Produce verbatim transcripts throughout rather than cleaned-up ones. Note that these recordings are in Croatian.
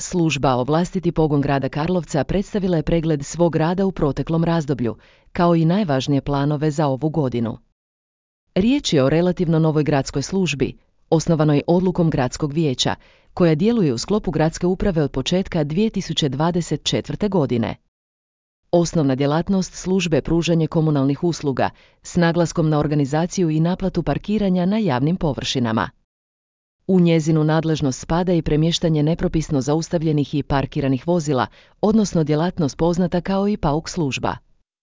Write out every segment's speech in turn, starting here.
služba Ovlastiti pogon grada Karlovca predstavila je pregled svog rada u proteklom razdoblju, kao i najvažnije planove za ovu godinu. Riječ je o relativno novoj gradskoj službi, osnovanoj odlukom gradskog vijeća, koja djeluje u sklopu gradske uprave od početka dvije tisuće dvadeset četvrte. godine. Osnovna djelatnost službe je pružanje komunalnih usluga, s naglaskom na organizaciju i naplatu parkiranja na javnim površinama. U njezinu nadležnost spada i premještanje nepropisno zaustavljenih i parkiranih vozila, odnosno djelatnost poznata kao i pauk služba.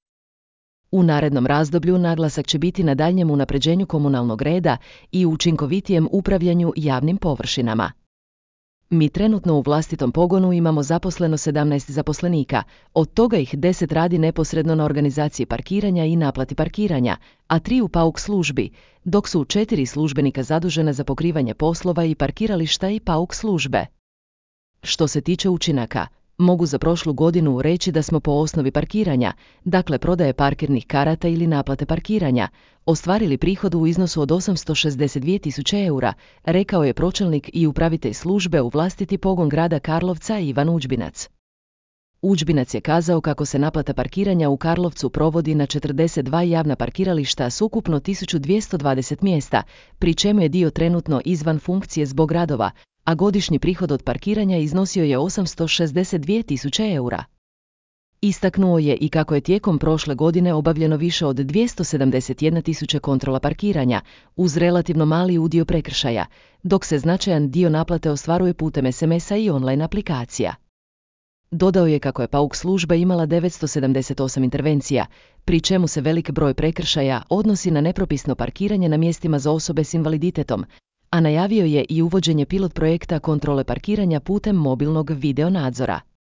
U narednom razdoblju naglasak će biti na daljnjem unapređenju komunalnog reda i učinkovitijem upravljanju javnim površinama. Mi trenutno u vlastitom pogonu imamo zaposleno sedamnaest zaposlenika, od toga ih deset radi neposredno na organizaciji parkiranja i naplati parkiranja, a tri u pauk službi, dok su četiri službenika zadužena za pokrivanje poslova i parkirališta i pauk službe. Što se tiče učinaka, mogu za prošlu godinu reći da smo po osnovi parkiranja, dakle prodaje parkirnih karata ili naplate parkiranja, ostvarili prihod u iznosu od osamsto šezdeset dvije tisuće eura, rekao je pročelnik i upravitelj službe u vlastiti pogon grada Karlovca Ivan Udžbinac. Udžbinac je kazao kako se naplata parkiranja u Karlovcu provodi na četrdeset dva javna parkirališta s ukupno tisuću dvjesto dvadeset mjesta, pri čemu je dio trenutno izvan funkcije zbog radova, a godišnji prihod od parkiranja iznosio je osamsto šezdeset dvije tisuće eura. Istaknuo je i kako je tijekom prošle godine obavljeno više od dvjesto sedamdeset jedna tisuća kontrola parkiranja, uz relativno mali udio prekršaja, dok se značajan dio naplate ostvaruje putem es em esa i online aplikacija. Dodao je kako je pauk služba imala devetsto sedamdeset osam intervencija, pri čemu se velik broj prekršaja odnosi na nepropisno parkiranje na mjestima za osobe s invaliditetom, a najavio je i uvođenje pilot projekta kontrole parkiranja putem mobilnog video nadzora.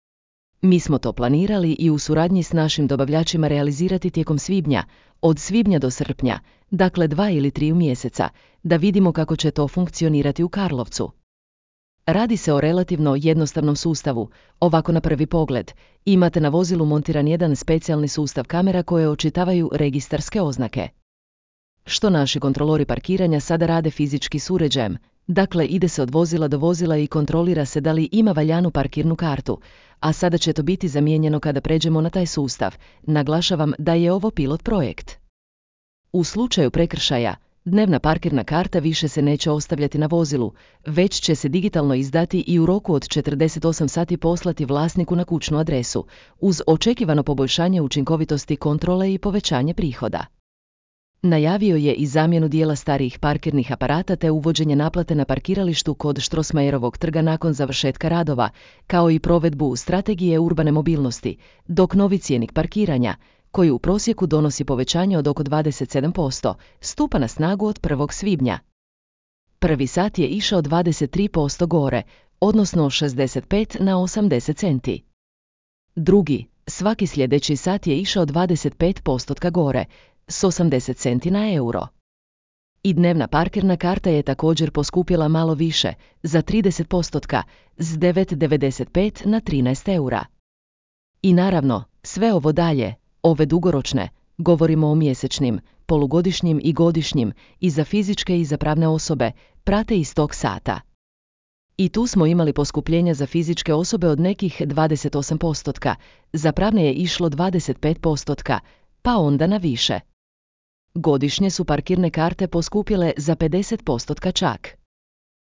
Mi smo to planirali i u suradnji s našim dobavljačima realizirati tijekom svibnja, od svibnja do srpnja, dakle dva ili tri mjeseca, da vidimo kako će to funkcionirati u Karlovcu. Radi se o relativno jednostavnom sustavu, ovako na prvi pogled. Imate na vozilu montiran jedan specijalni sustav kamera koje očitavaju registarske oznake. Što naši kontrolori parkiranja sada rade fizički s uređajem, dakle ide se od vozila do vozila i kontrolira se da li ima valjanu parkirnu kartu, a sada će to biti zamijenjeno kada pređemo na taj sustav. Naglašavam da je ovo pilot projekt. U slučaju prekršaja, dnevna parkirna karta više se neće ostavljati na vozilu, već će se digitalno izdati i u roku od četrdeset osam sati poslati vlasniku na kućnu adresu, uz očekivano poboljšanje učinkovitosti kontrole i povećanje prihoda. Najavio je i zamjenu dijela starijih parkirnih aparata te uvođenje naplate na parkiralištu kod Strossmayerovog trga nakon završetka radova, kao i provedbu strategije urbane mobilnosti, dok novi cjenik parkiranja, koji u prosjeku donosi povećanje od oko dvadeset sedam posto, stupa na snagu od prvog svibnja. Prvi sat je išao dvadeset tri posto gore, odnosno šezdeset pet na osamdeset centi. Drugi, svaki sljedeći sat je išao dvadeset pet posto gore, s osamdeset centi na euro. I dnevna parkirna karta je također poskupjela malo više, za trideset posto, s devet devedeset pet na trinaest eura. I naravno, sve ovo dalje, ove dugoročne, govorimo o mjesečnim, polugodišnjim i godišnjim, i za fizičke i za pravne osobe, prate iz tog sata. I tu smo imali poskupljenja za fizičke osobe od nekih dvadeset osam posto, za pravne je išlo dvadeset pet posto, pa onda na više. Godišnje su parkirne karte poskupjele za pedeset posto čak.